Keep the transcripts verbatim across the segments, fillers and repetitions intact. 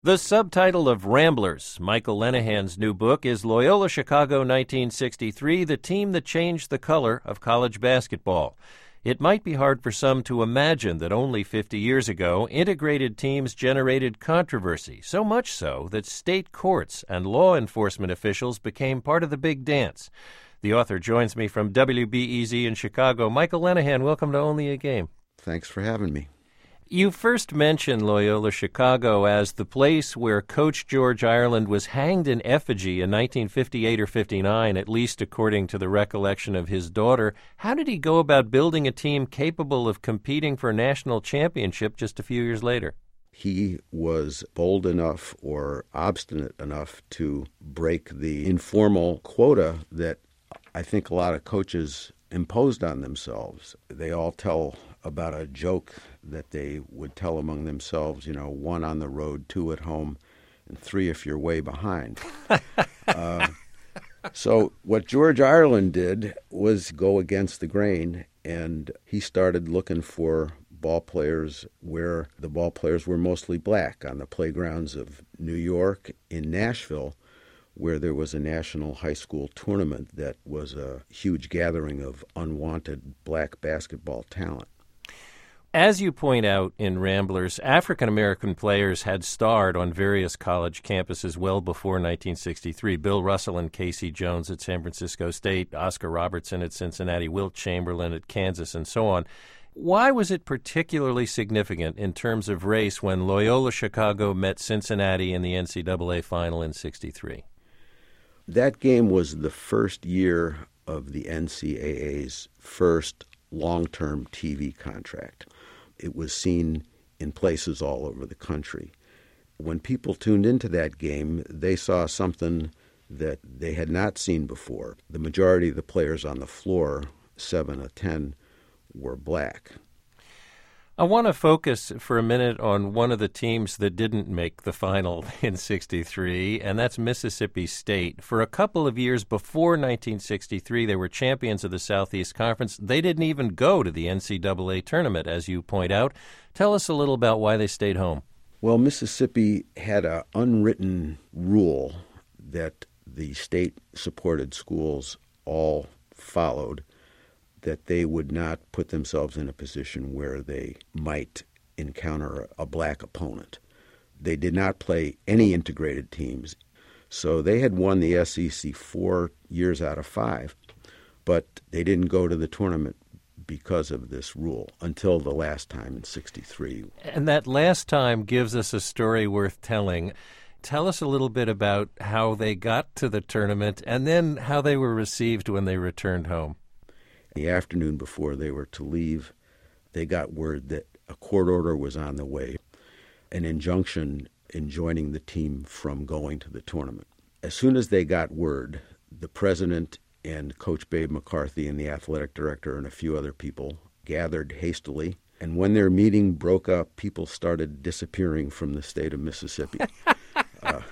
The subtitle of Ramblers, Michael Lenahan's new book, is Loyola Chicago nineteen sixty-three, the team that changed the color of college basketball. It might be hard for some to imagine that only fifty years ago, integrated teams generated controversy, so much so that state courts and law enforcement officials became part of the big dance. The author joins me from W B E Z in Chicago. Michael Lenahan, welcome to Only a Game. Thanks for having me. You first mentioned Loyola Chicago as the place where Coach George Ireland was hanged in effigy in nineteen fifty-eight or fifty-nine, at least according to the recollection of his daughter. How did he go about building a team capable of competing for a national championship just a few years later? He was bold enough or obstinate enough to break the informal quota that I think a lot of coaches imposed on themselves. They all tell about a joke that they would tell among themselves, you know, one on the road, two at home, and three if you're way behind. uh, so what George Ireland did was go against the grain, and he started looking for ball players where the ball players were mostly black, on the playgrounds of New York, in Nashville, where there was a national high school tournament that was a huge gathering of unwanted black basketball talent. As you point out in Ramblers, African-American players had starred on various college campuses well before nineteen sixty-three. Bill Russell and Casey Jones at San Francisco State, Oscar Robertson at Cincinnati, Wilt Chamberlain at Kansas, and so on. Why was it particularly significant in terms of race when Loyola Chicago met Cincinnati in the N C double A final in sixty-three? That game was the first year of the N C double A's first long-term T V contract. It was seen in places all over the country. When people tuned into that game, they saw something that they had not seen before. The majority of the players on the floor, seven of ten, were black. I want to focus for a minute on one of the teams that didn't make the final in sixty-three, and that's Mississippi State. For a couple of years before nineteen sixty-three, they were champions of the Southeast Conference. They didn't even go to the N C double A tournament, as you point out. Tell us a little about why they stayed home. Well, Mississippi had an unwritten rule that the state-supported schools all followed, that they would not put themselves in a position where they might encounter a black opponent. They did not play any integrated teams. So they had won the S E C four years out of five, but they didn't go to the tournament because of this rule until the last time in sixty-three. And that last time gives us a story worth telling. Tell us a little bit about how they got to the tournament and then how they were received when they returned home. The afternoon before they were to leave, they got word that a court order was on the way, an injunction enjoining the team from going to the tournament. As soon as they got word, the president and Coach Babe McCarthy and the athletic director and a few other people gathered hastily, and when their meeting broke up, people started disappearing from the state of Mississippi. uh,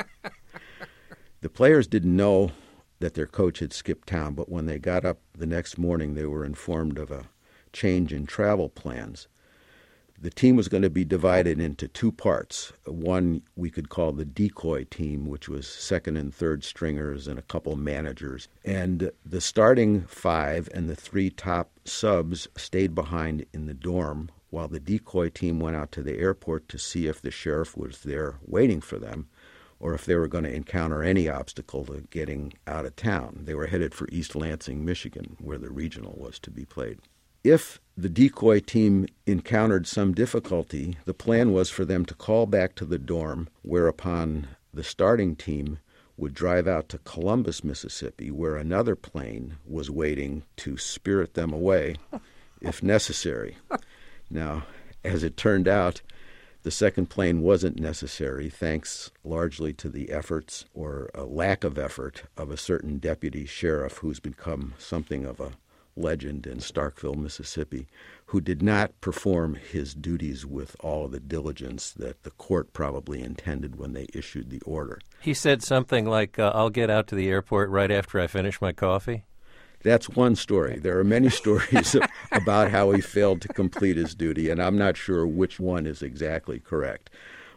the players didn't know that their coach had skipped town, but when they got up the next morning, they were informed of a change in travel plans. The team was going to be divided into two parts. One we could call the decoy team, which was second and third stringers and a couple managers. And the starting five and the three top subs stayed behind in the dorm while the decoy team went out to the airport to see if the sheriff was there waiting for them, or if they were going to encounter any obstacle to getting out of town. They were headed for East Lansing, Michigan, where the regional was to be played. If the decoy team encountered some difficulty, the plan was for them to call back to the dorm, whereupon the starting team would drive out to Columbus, Mississippi, where another plane was waiting to spirit them away if necessary. Now, as it turned out, the second plane wasn't necessary, thanks largely to the efforts or a lack of effort of a certain deputy sheriff who's become something of a legend in Starkville, Mississippi, who did not perform his duties with all of the diligence that the court probably intended when they issued the order. He said something like, uh, I'll get out to the airport right after I finish my coffee? That's one story. There are many stories about how he failed to complete his duty, and I'm not sure which one is exactly correct.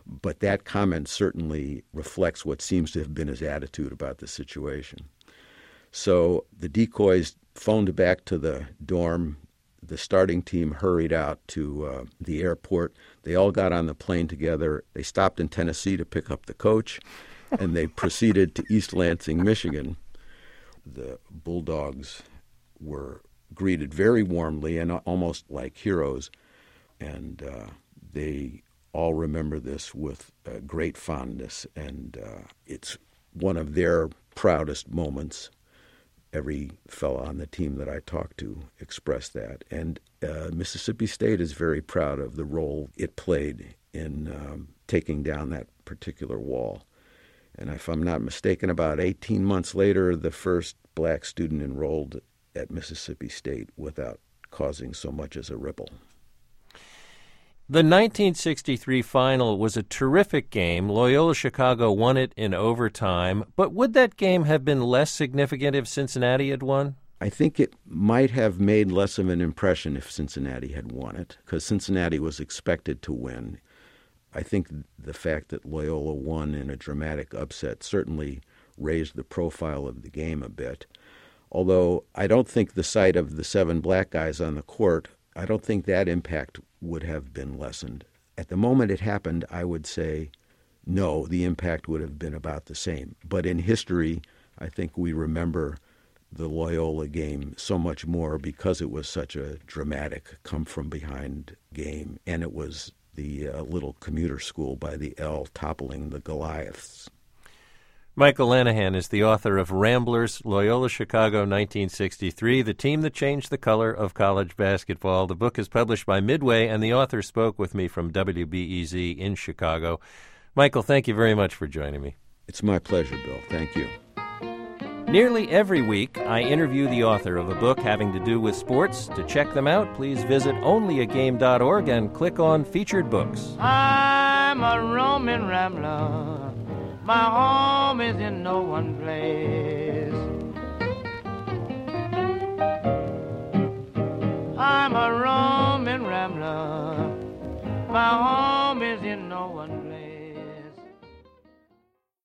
But that comment certainly reflects what seems to have been his attitude about the situation. So the decoys phoned back to the dorm. The starting team hurried out to uh, the airport. They all got on the plane together. They stopped in Tennessee to pick up the coach, and they proceeded to East Lansing, Michigan. The Bulldogs were greeted very warmly and almost like heroes, and uh, they all remember this with uh, great fondness, and uh, it's one of their proudest moments. Every fellow on the team that I talked to expressed that. And uh, Mississippi State is very proud of the role it played in um, taking down that particular wall. And if I'm not mistaken, about eighteen months later, the first black student enrolled at Mississippi State without causing so much as a ripple. The nineteen sixty-three final was a terrific game. Loyola Chicago won it in overtime. But would that game have been less significant if Cincinnati had won? I think it might have made less of an impression if Cincinnati had won it, because Cincinnati was expected to win. I think the fact that Loyola won in a dramatic upset certainly raised the profile of the game a bit. Although I don't think the sight of the seven black guys on the court, I don't think that impact would have been lessened. At the moment it happened, I would say, no, the impact would have been about the same. But in history, I think we remember the Loyola game so much more because it was such a dramatic come-from-behind game, and it was the uh, little commuter school by the L toppling the Goliaths. Michael Lanahan is the author of Ramblers, Loyola Chicago nineteen sixty-three, the team that changed the color of college basketball. The book is published by Midway, and the author spoke with me from W B E Z in Chicago. Michael, thank you very much for joining me. It's my pleasure, Bill. Thank you. Nearly every week, I interview the author of a book having to do with sports. To check them out, please visit only a game dot org and click on Featured Books. I'm a roaming rambler. My home is in no one place. I'm a roaming rambler. My home